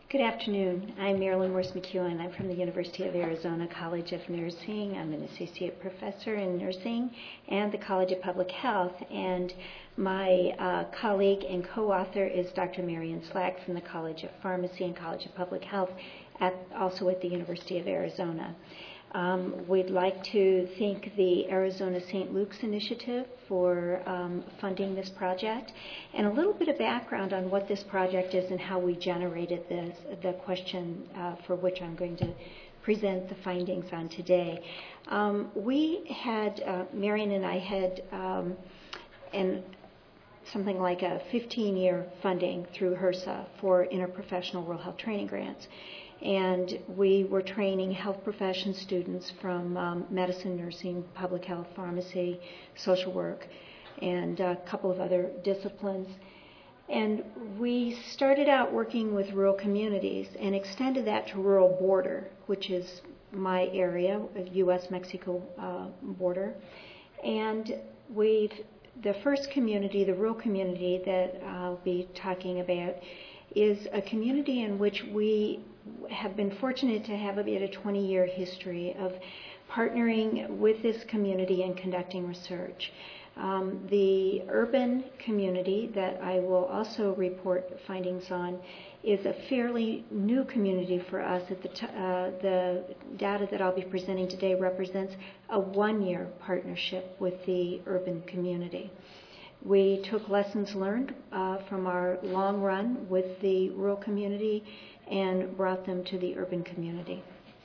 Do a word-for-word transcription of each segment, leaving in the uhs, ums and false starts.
Good afternoon. I'm Marilyn Morse McEwen. I'm from the University of Arizona College of Nursing. I'm an associate professor in nursing and the College of Public Health. And my uh, colleague and co-author is Doctor Marian Slack from the College of Pharmacy and College of Public Health, at, also at the University of Arizona. Um, we'd like to thank the Arizona Saint Luke's Initiative for um, funding this project, and a little bit of background on what this project is and how we generated this, the question uh, for which I'm going to present the findings on today. Um, we had, uh, Marian and I had um, an something like a fifteen-year funding through HRSA for interprofessional rural health training grants. And we were training health profession students from um, medicine, nursing, public health, pharmacy, social work, and a couple of other disciplines. And we started out working with rural communities and extended that to rural border, which is my area, U S Mexico uh, border. And we've, the first community, the rural community that I'll be talking about, is a community in which we have been fortunate to have about a twenty-year history of partnering with this community and conducting research. Um, the urban community that I will also report findings on is a fairly new community for us. At the, t- uh, the data that I'll be presenting today represents a one-year partnership with the urban community. We took lessons learned uh, from our long run with the rural community and brought them to the urban community.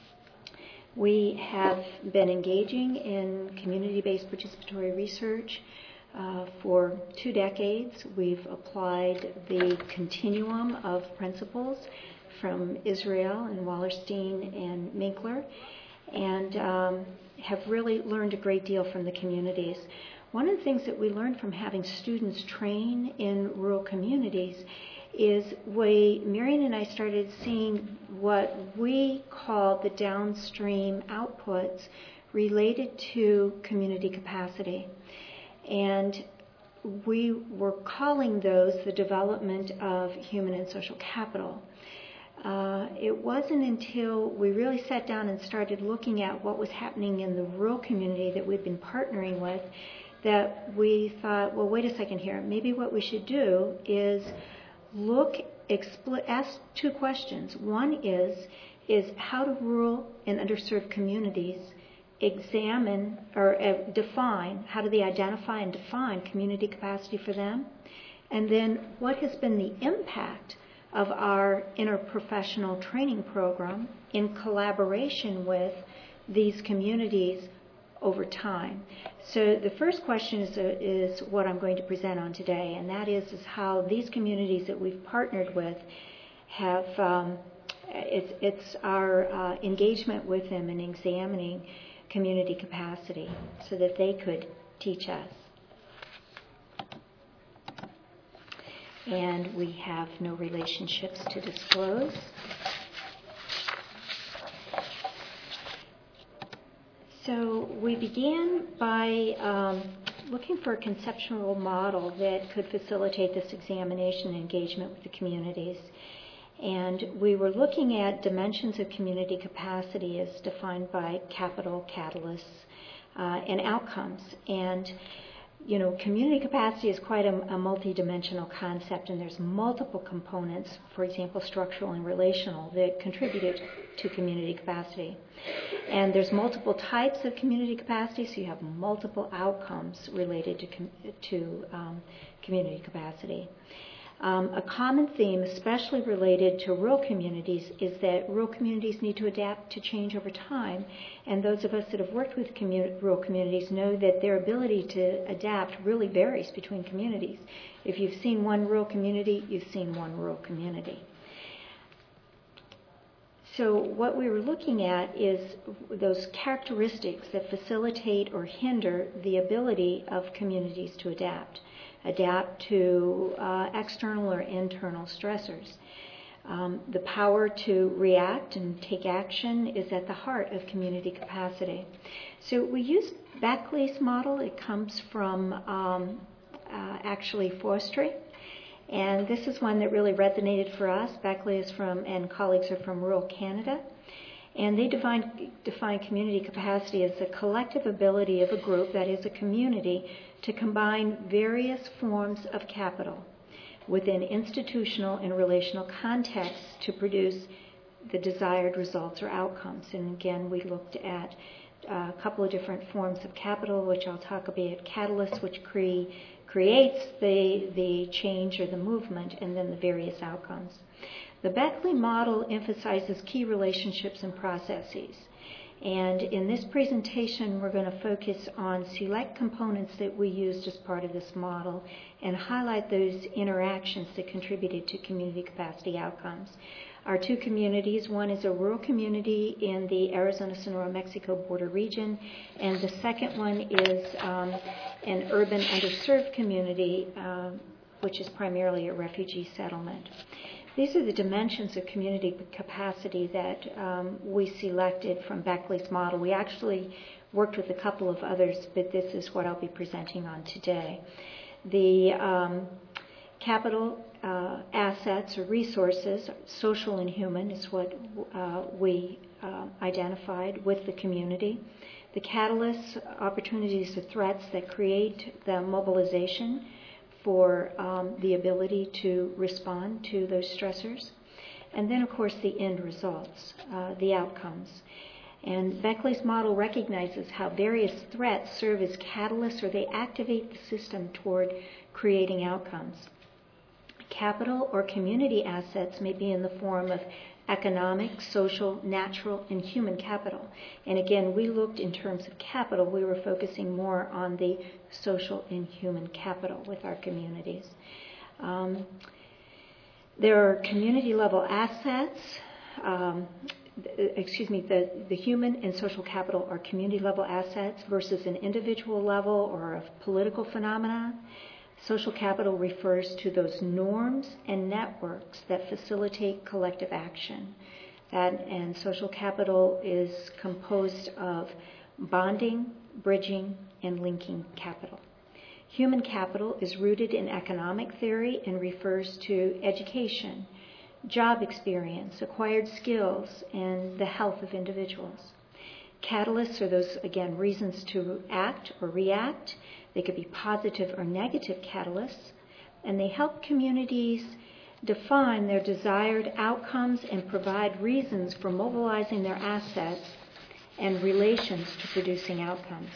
We have been engaging in community-based participatory research uh, for two decades. We've applied the continuum of principles from Israel and Wallerstein and Minkler, and um, have really learned a great deal from the communities. One of the things that we learned from having students train in rural communities is we, Marian and I started seeing what we call the downstream outputs related to community capacity. And we were calling those the development of human and social capital. Uh, it wasn't until we really sat down and started looking at what was happening in the rural community that we'd been partnering with that we thought, well, wait a second here. Maybe what we should do is look, expl- ask two questions. One is, is how do rural and underserved communities examine or uh, define, how do they identify and define community capacity for them? And then what has been the impact of our interprofessional training program in collaboration with these communities over time? So the first question is, uh, is what I'm going to present on today, and that is, is how these communities that we've partnered with have, um, it's, it's our uh, engagement with them in examining community capacity so that they could teach us. And we have no relationships to disclose. So we began by um, looking for a conceptual model that could facilitate this examination and engagement with the communities. And we were looking at dimensions of community capacity as defined by capital, catalysts, uh, and outcomes. And you know, community capacity is quite a, a multidimensional concept, and there's multiple components, for example, structural and relational, that contributed to community capacity. And there's multiple types of community capacity, so you have multiple outcomes related to, com- to um, community capacity. Um, a common theme, especially related to rural communities, is that rural communities need to adapt to change over time. And those of us that have worked with commu- rural communities know that their ability to adapt really varies between communities. If you've seen one rural community, you've seen one rural community. So what we were looking at is those characteristics that facilitate or hinder the ability of communities to adapt. adapt to uh, external or internal stressors. Um, the power to react and take action is at the heart of community capacity. So we use Beckley's model. It comes from um, uh, actually Forestry. And this is one that really resonated for us. Beckley is from, and colleagues are from rural Canada. And they define, define community capacity as the collective ability of a group, that is a community, to combine various forms of capital within institutional and relational contexts to produce the desired results or outcomes. And again, we looked at a couple of different forms of capital, which I'll talk about. Catalyst, which cre- creates the, the change or the movement, and then the various outcomes. The Beckley model emphasizes key relationships and processes. And in this presentation, we're going to focus on select components that we used as part of this model and highlight those interactions that contributed to community capacity outcomes. Our two communities, one is a rural community in the Arizona-Sonora Mexico border region, and the second one is um, an urban underserved community, uh, which is primarily a refugee settlement. These are the dimensions of community capacity that um, we selected from Beckley's model. We actually worked with a couple of others, but this is what I'll be presenting on today. The um, capital uh, assets or resources, social and human, is what uh, we uh, identified with the community. The catalysts, opportunities or threats that create the mobilization for um, the ability to respond to those stressors. And then, of course, the end results, uh, the outcomes. And Beckley's model recognizes how various threats serve as catalysts, or they activate the system toward creating outcomes. Capital or community assets may be in the form of economic, social, natural, and human capital. And again, we looked in terms of capital, we were focusing more on the social and human capital with our communities. Um, there are community level assets, um, excuse me, the, the human and social capital are community level assets versus an individual level or a political phenomena. Social capital refers to those norms and networks that facilitate collective action. That, and social capital is composed of bonding, bridging, and linking capital. Human capital is rooted in economic theory and refers to education, job experience, acquired skills, and the health of individuals. Catalysts are those, again, reasons to act or react. They could be positive or negative catalysts, and they help communities define their desired outcomes and provide reasons for mobilizing their assets and relations to producing outcomes.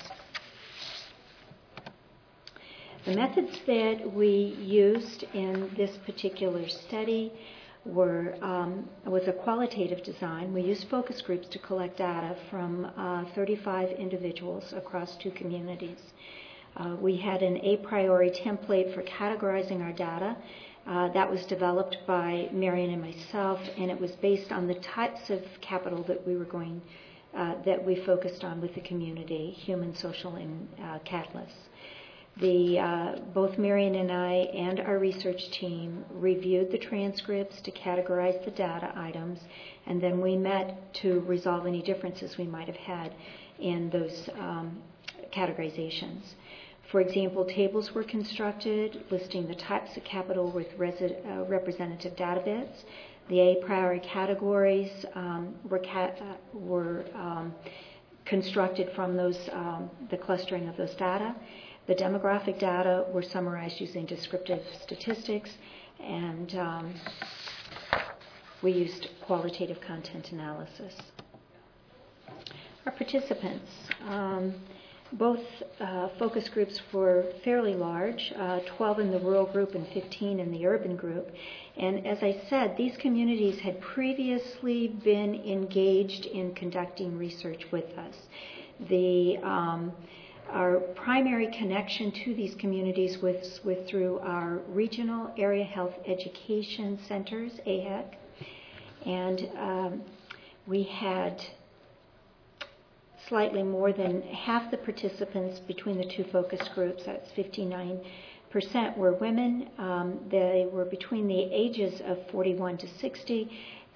The methods that we used in this particular study were um, was a qualitative design. We used focus groups to collect data from uh, thirty-five individuals across two communities. Uh, we had an a priori template for categorizing our data. Uh, that was developed by Marion and myself, and it was based on the types of capital that we were going, uh, that we focused on with the community, human, social, and uh, catalysts. The, uh, both Marion and I and our research team reviewed the transcripts to categorize the data items, and then we met to resolve any differences we might have had in those um, categorizations. For example, tables were constructed listing the types of capital with resi- uh, representative data bits. The a priori categories um, were, ca- uh, were um, constructed from those, um, the clustering of those data. The demographic data were summarized using descriptive statistics, and um, we used qualitative content analysis. Our participants, um, both uh, focus groups were fairly large, uh, twelve in the rural group and fifteen in the urban group. And as I said, these communities had previously been engaged in conducting research with us. The um, Our primary connection to these communities was, was through our regional area health education centers, A H E C, and um, we had slightly more than half the participants between the two focus groups, that's fifty-nine percent, were women. Um, they were between the ages of forty-one to sixty,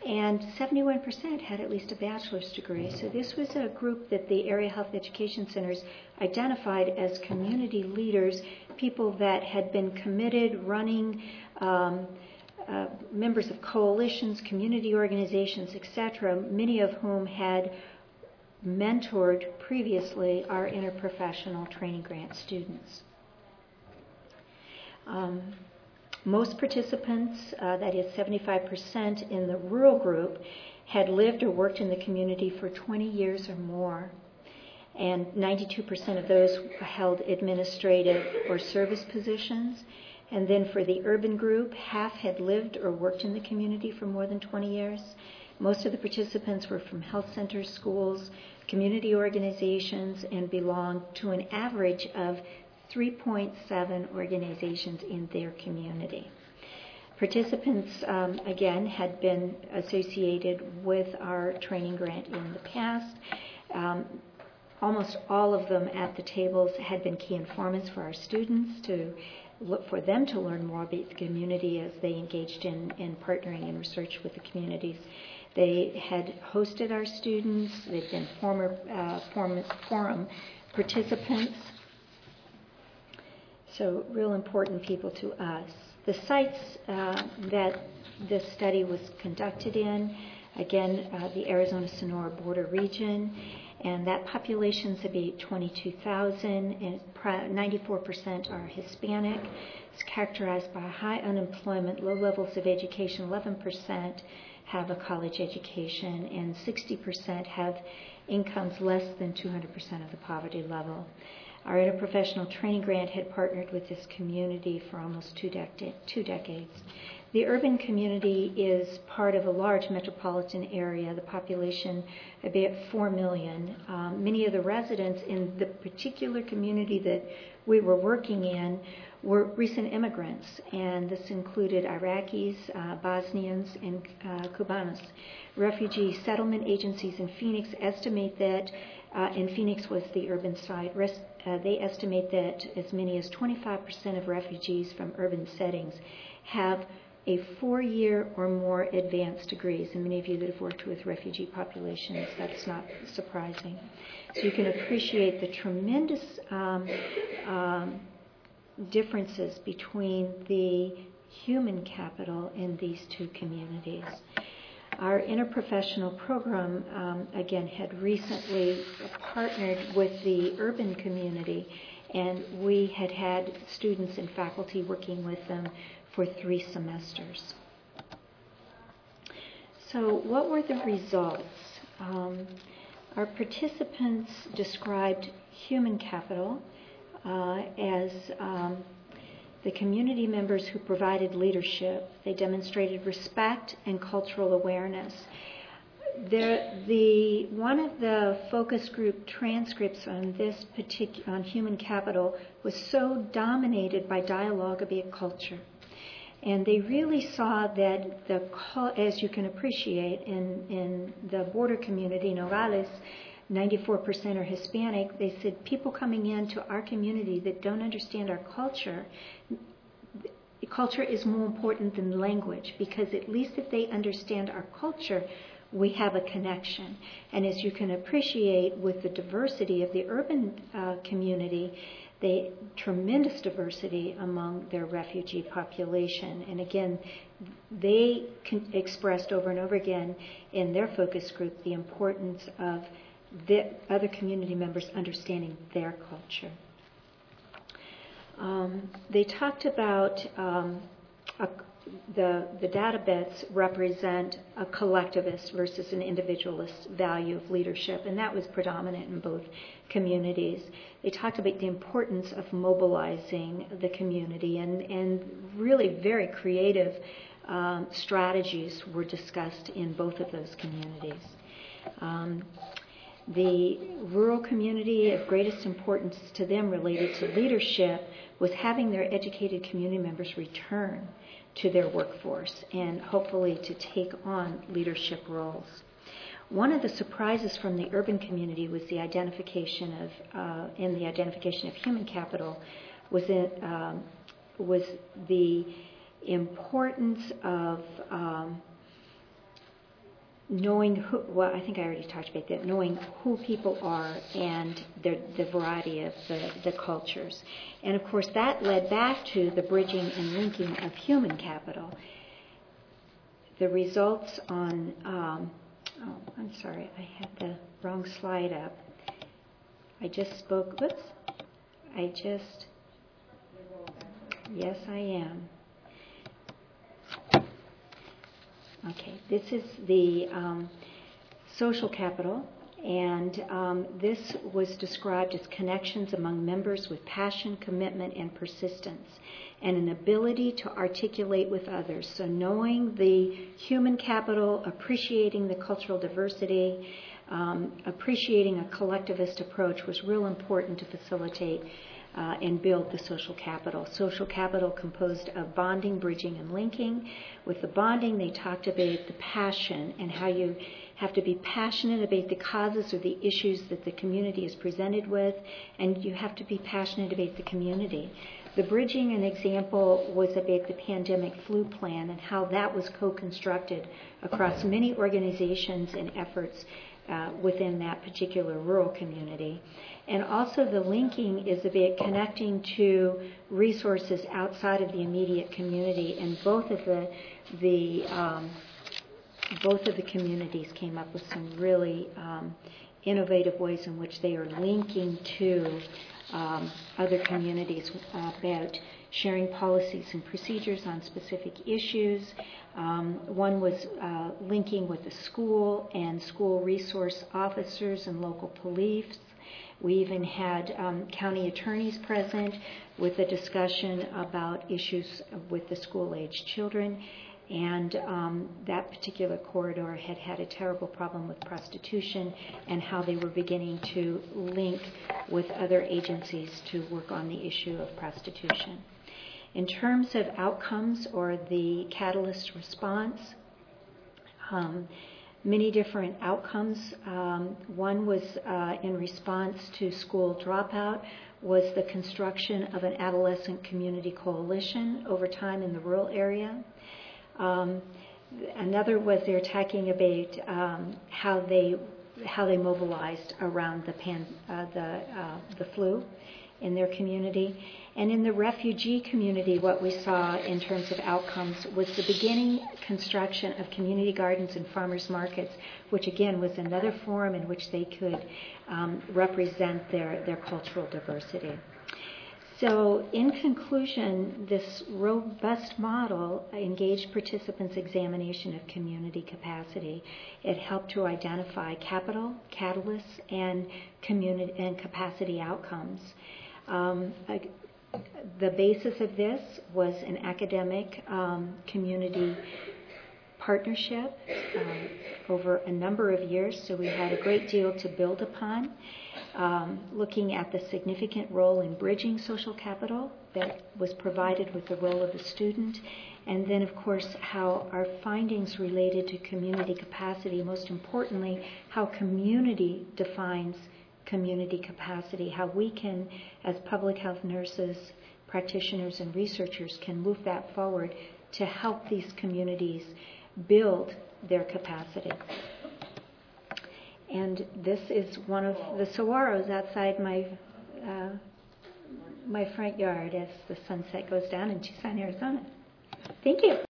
and seventy-one percent had at least a bachelor's degree. So this was a group that the area health education centers identified as community leaders, people that had been committed, running, um, uh, members of coalitions, community organizations, et cetera, many of whom had mentored previously our interprofessional training grant students. Um, Most participants, uh, that is seventy-five percent in the rural group, had lived or worked in the community for twenty years or more. And ninety-two percent of those held administrative or service positions. And then for the urban group, half had lived or worked in the community for more than twenty years. Most of the participants were from health centers, schools, community organizations, and belonged to an average of three point seven organizations in their community. Participants, um, again, had been associated with our training grant in the past. Um, almost all of them at the tables had been key informants for our students to look for them to learn more about the community as they engaged in, in partnering and research with the communities. They had hosted our students. They'd been former uh, forum, forum participants. So real important people to us. The sites uh, that this study was conducted in, again, uh, the Arizona-Sonora border region, and that population's about twenty-two thousand, and ninety-four percent are Hispanic. It's characterized by high unemployment, low levels of education. eleven percent have a college education, and sixty percent have incomes less than two hundred percent of the poverty level. Our interprofessional training grant had partnered with this community for almost two, dec- two decades. The urban community is part of a large metropolitan area, the population about four million. Um, many of the residents in the particular community that we were working in were recent immigrants, and this included Iraqis, uh, Bosnians, and uh, Cubanos. Refugee settlement agencies in Phoenix estimate that, uh, and Phoenix was the urban site, rest, uh, they estimate that as many as twenty-five percent of refugees from urban settings have a four-year or more advanced degrees. And many of you that have worked with refugee populations, that's not surprising. So you can appreciate the tremendous um, um, differences between the human capital in these two communities. Our interprofessional program, um, again, had recently partnered with the urban community, and we had had students and faculty working with them for three semesters. So what were the results? Um, our participants described human capital uh, as um, the community members who provided leadership. They demonstrated respect and cultural awareness. There, the one of the focus group transcripts on this particular on human capital was so dominated by dialogue about culture. And they really saw that, the, as you can appreciate, in, in the border community, Nogales, ninety-four percent are Hispanic. They said people coming into our community that don't understand our culture, culture is more important than language, because at least if they understand our culture, we have a connection. And as you can appreciate with the diversity of the urban uh, community, the tremendous diversity among their refugee population. And again, they con- expressed over and over again in their focus group the importance of the other community members understanding their culture. Um, they talked about um, a, the, the data bets represent a collectivist versus an individualist value of leadership, and that was predominant in both communities. They talked about the importance of mobilizing the community, and, and really very creative um, strategies were discussed in both of those communities. Um, The rural community of greatest importance to them related to leadership was having their educated community members return to their workforce and hopefully to take on leadership roles. One of the surprises from the urban community was the identification of, uh, in the identification of human capital, was it um, was the importance of um, knowing who, well, I think I already talked about that, knowing who people are and the, the variety of the, the cultures. And of course that led back to the bridging and linking of human capital. The results on, um, oh, I'm sorry, I had the wrong slide up. I just spoke, whoops, I just, yes I am. Okay, this is the um, social capital, and um, this was described as connections among members with passion, commitment, and persistence, and an ability to articulate with others. So knowing the human capital, appreciating the cultural diversity, um, appreciating a collectivist approach was real important to facilitate Uh, and build the social capital. Social capital composed of bonding, bridging, and linking. With the bonding, they talked about the passion and how you have to be passionate about the causes or the issues that the community is presented with, and you have to be passionate about the community. The bridging, an example, was about the pandemic flu plan and how that was co-constructed across many organizations and efforts uh, within that particular rural community. And also the linking is about connecting to resources outside of the immediate community, and both of the the um, both of the communities came up with some really um, innovative ways in which they are linking to um, other communities uh, about sharing policies and procedures on specific issues. Um, one was uh, linking with the school and school resource officers and local police. We even had um, county attorneys present with a discussion about issues with the school-aged children. And um, that particular corridor had had a terrible problem with prostitution and how they were beginning to link with other agencies to work on the issue of prostitution. In terms of outcomes or the catalyst response, um, many different outcomes. Um, one was uh, in response to school dropout, was the construction of an adolescent community coalition over time in the rural area. Um, another was they're talking about um, how they how they mobilized around the pan, uh, the uh, the flu in their community. And in the refugee community, what we saw in terms of outcomes was the beginning construction of community gardens and farmers markets, which again was another forum in which they could um, represent their, their cultural diversity. So in conclusion, this robust model engaged participants' examination of community capacity. It helped to identify capital, catalysts, and community and capacity outcomes. Um, the basis of this was an academic um, community partnership um, over a number of years, so we had a great deal to build upon. Um, looking at the significant role in bridging social capital that was provided with the role of the student, and then, of course, how our findings related to community capacity, most importantly, how community defines community capacity, how we can, as public health nurses, practitioners, and researchers, can move that forward to help these communities build their capacity. And this is one of the saguaros outside my uh, my front yard as the sunset goes down in Tucson, Arizona. Thank you.